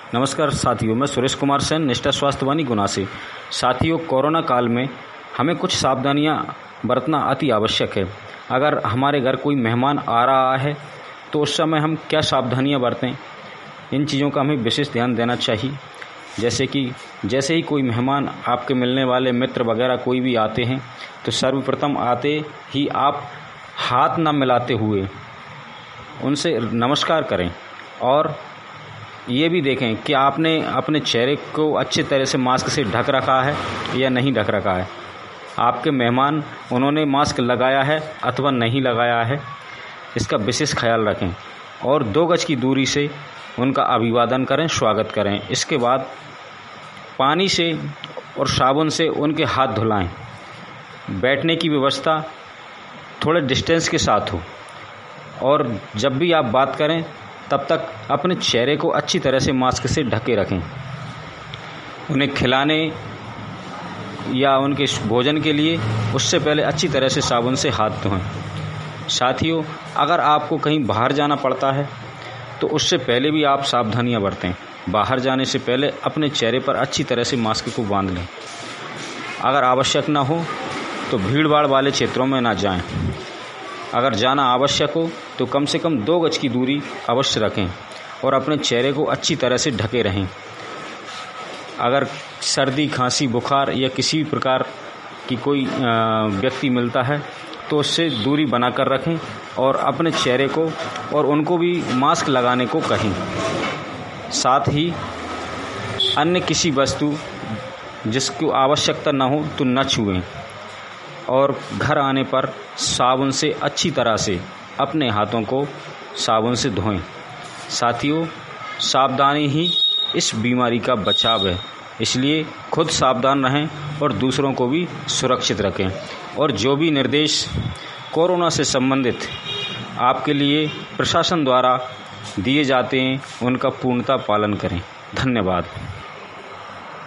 नमस्कार साथियों, मैं सुरेश कुमार सेन, निष्ठा स्वास्थ्यवाणी गुना से। साथियों, कोरोना काल में हमें कुछ सावधानियां बरतना अति आवश्यक है। अगर हमारे घर कोई मेहमान आ रहा है तो उस समय हम क्या सावधानियां बरतें, इन चीज़ों का हमें विशेष ध्यान देना चाहिए। जैसे ही कोई मेहमान, आपके मिलने वाले मित्र वगैरह कोई भी आते हैं तो सर्वप्रथम आते ही आप हाथ न मिलाते हुए उनसे नमस्कार करें और ये भी देखें कि आपने अपने चेहरे को अच्छी तरह से मास्क से ढक रखा है या नहीं ढक रखा है। आपके मेहमान, उन्होंने मास्क लगाया है अथवा नहीं लगाया है, इसका विशेष ख्याल रखें और 2 गज की दूरी से उनका अभिवादन करें, स्वागत करें। इसके बाद पानी से और साबुन से उनके हाथ धुलाएं। बैठने की व्यवस्था थोड़े डिस्टेंस के साथ हो और जब भी आप बात करें तब तक अपने चेहरे को अच्छी तरह से मास्क से ढके रखें। उन्हें खिलाने या उनके भोजन के लिए उससे पहले अच्छी तरह से साबुन से हाथ धोएं। साथियों, अगर आपको कहीं बाहर जाना पड़ता है तो उससे पहले भी आप सावधानियां बरतें। बाहर जाने से पहले अपने चेहरे पर अच्छी तरह से मास्क को बांध लें। अगर आवश्यक ना हो तो भीड़ भाड़ वाले क्षेत्रों में ना जाएं। अगर जाना आवश्यक हो तो कम से कम 2 गज की दूरी अवश्य रखें और अपने चेहरे को अच्छी तरह से ढके रहें। अगर सर्दी, खांसी, बुखार या किसी प्रकार की कोई व्यक्ति मिलता है तो उससे दूरी बनाकर रखें और अपने चेहरे को और उनको भी मास्क लगाने को कहें। साथ ही अन्य किसी वस्तु जिसकी आवश्यकता न हो तो न छुएं और घर आने पर साबुन से अच्छी तरह से अपने हाथों को साबुन से धोएं। साथियों, सावधानी ही इस बीमारी का बचाव है, इसलिए खुद सावधान रहें और दूसरों को भी सुरक्षित रखें। और जो भी निर्देश कोरोना से संबंधित आपके लिए प्रशासन द्वारा दिए जाते हैं उनका पूर्णतः पालन करें। धन्यवाद।